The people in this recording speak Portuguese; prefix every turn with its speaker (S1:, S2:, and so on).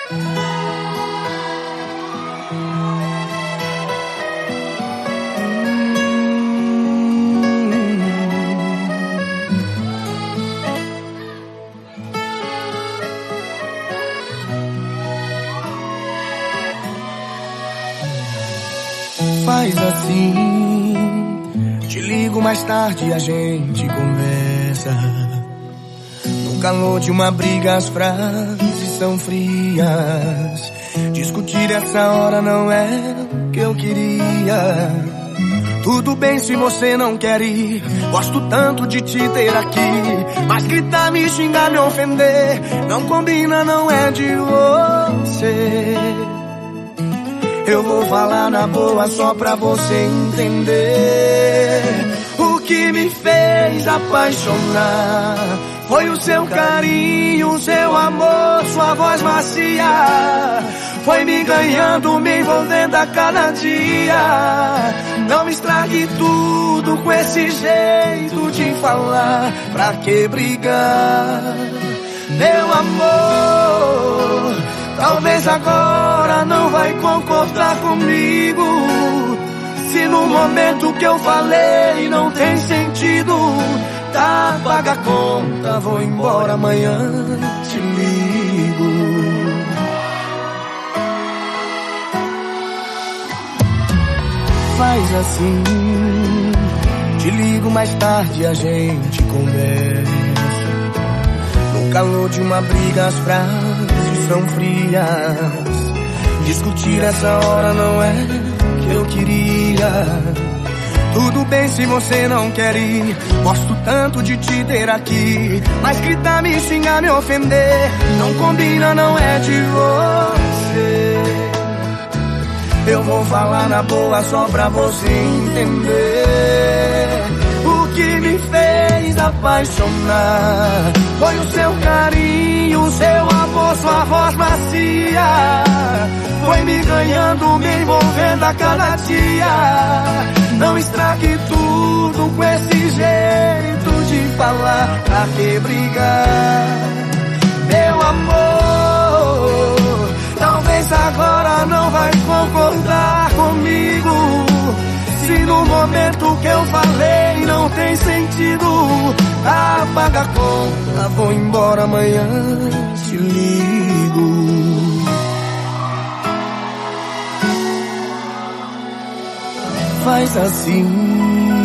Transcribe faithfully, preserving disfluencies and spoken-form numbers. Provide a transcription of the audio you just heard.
S1: Faz assim, te ligo mais tarde, a gente conversa. No calor de uma briga as frases são frias. Discutir essa hora não é o que eu queria. Tudo bem se você não quer ir, gosto tanto de te ter aqui. Mas gritar, me xingar, me ofender não combina, não é de você. Eu vou falar na boa só pra você entender. O que me fez apaixonar foi o seu carinho, o seu amor, sua voz macia. Foi me ganhando, me envolvendo a cada dia. Não me estrague tudo com esse jeito de falar. Pra que brigar, meu amor? Talvez agora não vai concordar comigo. Se no momento que eu falei não tem sentido, tá, paga a conta, vou embora, amanhã te ligo. Faz assim, te ligo mais tarde, a gente conversa. No calor de uma briga as frases são frias. Discutir essa hora não é o que eu queria. Tudo bem se você não quer ir, gosto tanto de te ter aqui. Mas gritar, me xingar, me ofender não combina, não é de você. Eu vou falar na boa só pra você entender. O que me fez apaixonar foi o seu carinho, o seu amor, sua voz macia. Foi me ganhando, me envolvendo a cada dia. Não estrague tudo com esse jeito de falar. Pra que brigar, meu amor? Talvez agora não vai concordar comigo. Se no momento que eu falei não tem sentido, apaga a conta, vou embora, amanhã te ligo. Faz assim,